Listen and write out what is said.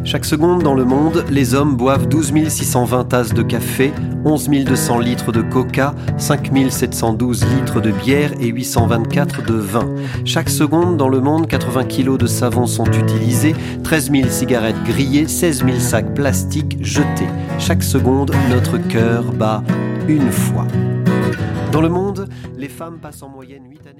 Chaque seconde dans le monde, les hommes boivent 12 620 tasses de café, 11 200 litres de coca, 5 712 litres de bière et 824 de vin. Chaque seconde dans le monde, 80 kilos de savon sont utilisés, 13 000 cigarettes grillées, 16 000 sacs plastiques jetés. Chaque seconde, notre cœur bat une fois. Dans le monde, les femmes passent en moyenne 8 années.